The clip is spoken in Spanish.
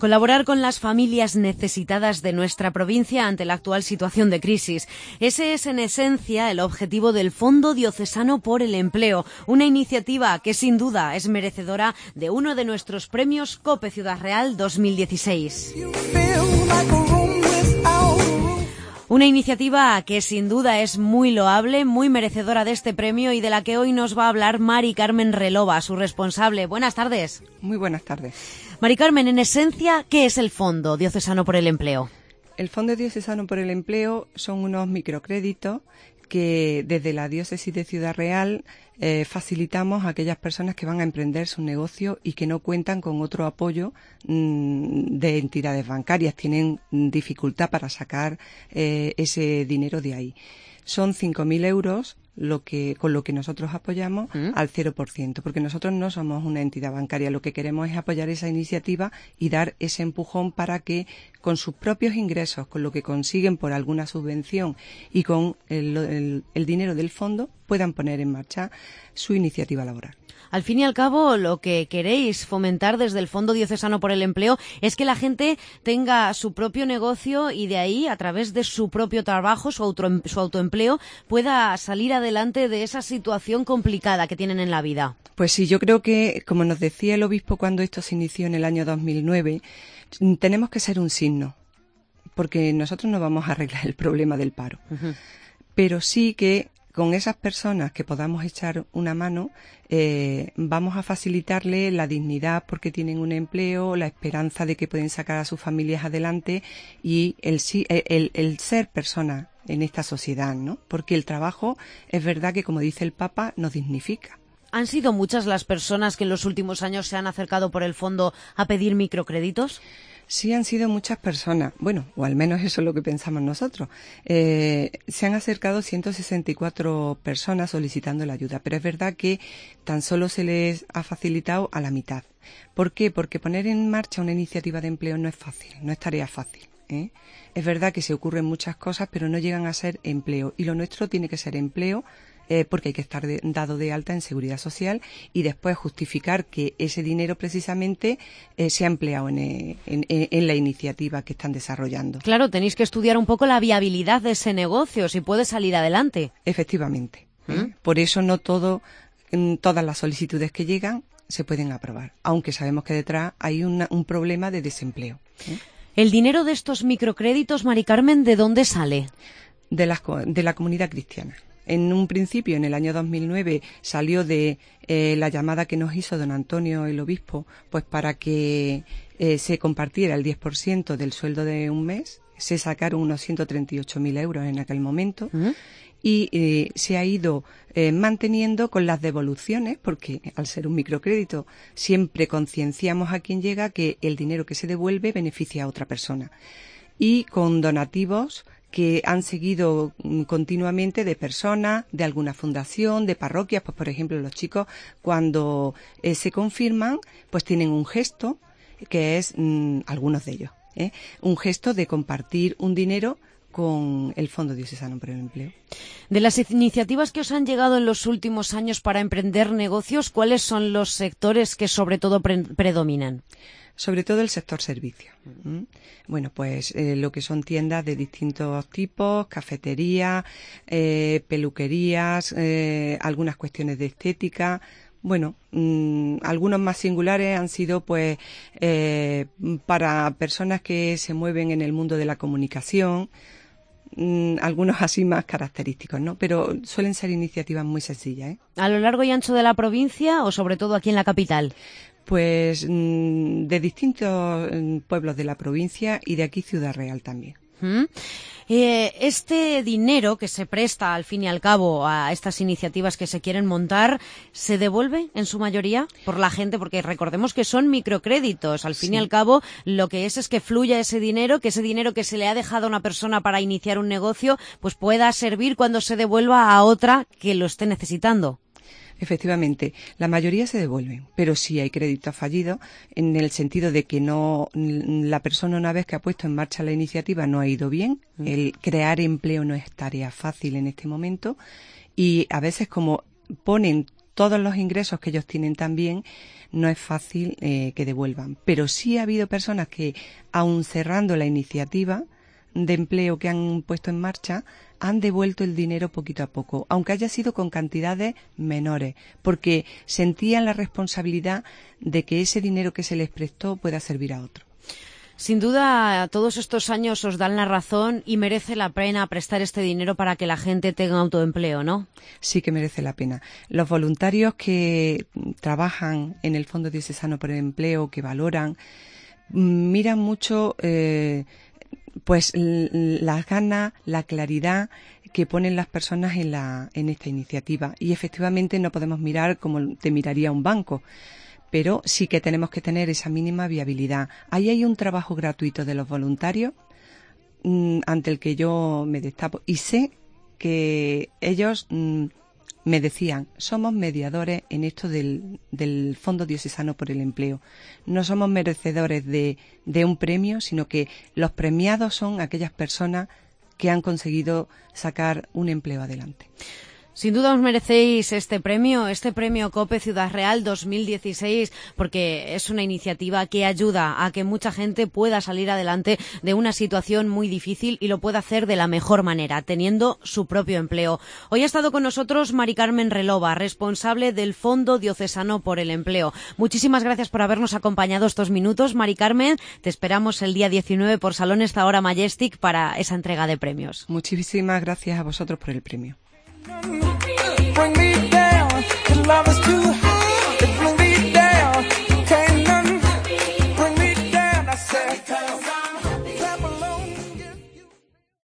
Colaborar con las familias necesitadas de nuestra provincia ante la actual situación de crisis. Ese es, en esencia, el objetivo del Fondo Diocesano por el Empleo, una iniciativa que, sin duda, es merecedora de uno de nuestros premios COPE Ciudad Real 2016. Una iniciativa que sin duda es muy loable, muy merecedora de este premio y de la que hoy nos va a hablar Mari Carmen Relova, su responsable. Buenas tardes. Muy buenas tardes. Mari Carmen, en esencia, ¿qué es el Fondo Diocesano por el Empleo? El Fondo Diocesano por el Empleo son unos microcréditos que desde la Diócesis de Ciudad Real facilitamos a aquellas personas que van a emprender su negocio y que no cuentan con otro apoyo de entidades bancarias, tienen dificultad para sacar ese dinero de ahí. Son 5.000 euros con lo que nosotros apoyamos al 0%, porque nosotros no somos una entidad bancaria. Lo que queremos es apoyar esa iniciativa y dar ese empujón para que con sus propios ingresos, con lo que consiguen por alguna subvención y con el dinero del fondo, puedan poner en marcha su iniciativa laboral. Al fin y al cabo, lo que queréis fomentar desde el Fondo Diocesano por el Empleo es que la gente tenga su propio negocio y de ahí, a través de su propio trabajo, su autoempleo, pueda salir adelante de esa situación complicada que tienen en la vida. Pues sí, yo creo que, como nos decía el obispo cuando esto se inició en el año 2009, tenemos que ser un signo, porque nosotros no vamos a arreglar el problema del paro. Pero sí que con esas personas que podamos echar una mano, vamos a facilitarle la dignidad porque tienen un empleo, la esperanza de que pueden sacar a sus familias adelante y el ser personas en esta sociedad, ¿no? Porque el trabajo es verdad que, como dice el Papa, nos dignifica. ¿Han sido muchas las personas que en los últimos años se han acercado por el fondo a pedir microcréditos? Sí, han sido muchas personas, bueno, o al menos eso es lo que pensamos nosotros. Se han acercado 164 personas solicitando la ayuda, pero es verdad que tan solo se les ha facilitado a la mitad. ¿Por qué? Porque poner en marcha una iniciativa de empleo no es fácil, no es tarea fácil, ¿eh? Es verdad que se ocurren muchas cosas, pero no llegan a ser empleo, y lo nuestro tiene que ser empleo, porque hay que estar dado de alta en Seguridad Social y después justificar que ese dinero precisamente se ha empleado en la iniciativa que están desarrollando. Claro, tenéis que estudiar un poco la viabilidad de ese negocio, si puede salir adelante. Efectivamente. Por eso no todas las solicitudes que llegan se pueden aprobar, aunque sabemos que detrás hay un problema de desempleo. ¿El dinero de estos microcréditos, Mari Carmen, de dónde sale? De la comunidad cristiana. En un principio, en el año 2009, salió de la llamada que nos hizo don Antonio, el obispo, pues para que se compartiera el 10% del sueldo de un mes. Se sacaron unos 138.000 euros en aquel momento y se ha ido manteniendo con las devoluciones, porque al ser un microcrédito siempre concienciamos a quien llega que el dinero que se devuelve beneficia a otra persona. Y con donativos que han seguido continuamente de personas, de alguna fundación, de parroquias. Pues, por ejemplo, los chicos cuando se confirman, pues tienen un gesto, que es, algunos de ellos, un gesto de compartir un dinero con el Fondo Diocesano por el Empleo. De las iniciativas que os han llegado en los últimos años para emprender negocios, ¿cuáles son los sectores que sobre todo predominan? Sobre todo el sector servicio. Bueno, pues lo que son tiendas de distintos tipos, cafeterías, peluquerías, algunas cuestiones de estética. Bueno, algunos más singulares han sido pues para personas que se mueven en el mundo de la comunicación, algunos así más característicos, ¿no? Pero suelen ser iniciativas muy sencillas, ¿eh? ¿A lo largo y ancho de la provincia o sobre todo aquí en la capital? Pues de distintos pueblos de la provincia y de aquí Ciudad Real también. Este dinero que se presta al fin y al cabo a estas iniciativas que se quieren montar, ¿se devuelve en su mayoría por la gente? Porque recordemos que son microcréditos. Al fin y al cabo, lo que es que fluya ese dinero, que ese dinero que se le ha dejado a una persona para iniciar un negocio, pues pueda servir cuando se devuelva a otra que lo esté necesitando. Efectivamente, la mayoría se devuelven, pero sí hay créditos fallidos en el sentido de que la persona, una vez que ha puesto en marcha la iniciativa, no ha ido bien. El crear empleo no es tarea fácil en este momento y a veces, como ponen todos los ingresos que ellos tienen también, no es fácil que devuelvan. Pero sí ha habido personas que, aun cerrando la iniciativa de empleo que han puesto en marcha, han devuelto el dinero poquito a poco, aunque haya sido con cantidades menores, porque sentían la responsabilidad de que ese dinero que se les prestó pueda servir a otro. Sin duda, todos estos años os dan la razón y merece la pena prestar este dinero para que la gente tenga autoempleo, ¿no? Sí que merece la pena. Los voluntarios que trabajan en el Fondo Diocesano por el Empleo, que valoran, miran mucho pues las ganas, la claridad que ponen las personas en esta iniciativa. Y efectivamente no podemos mirar como te miraría un banco, pero sí que tenemos que tener esa mínima viabilidad. Ahí hay un trabajo gratuito de los voluntarios ante el que yo me destapo. Y sé que ellos me decían, somos mediadores en esto del Fondo Diocesano por el Empleo. No somos merecedores de un premio, sino que los premiados son aquellas personas que han conseguido sacar un empleo adelante. Sin duda os merecéis este premio COPE Ciudad Real 2016, porque es una iniciativa que ayuda a que mucha gente pueda salir adelante de una situación muy difícil y lo pueda hacer de la mejor manera, teniendo su propio empleo. Hoy ha estado con nosotros Mari Carmen Relova, responsable del Fondo Diocesano por el Empleo. Muchísimas gracias por habernos acompañado estos minutos, Mari Carmen. Te esperamos el día 19 por Salones Zahora Majestic para esa entrega de premios. Muchísimas gracias a vosotros por el premio.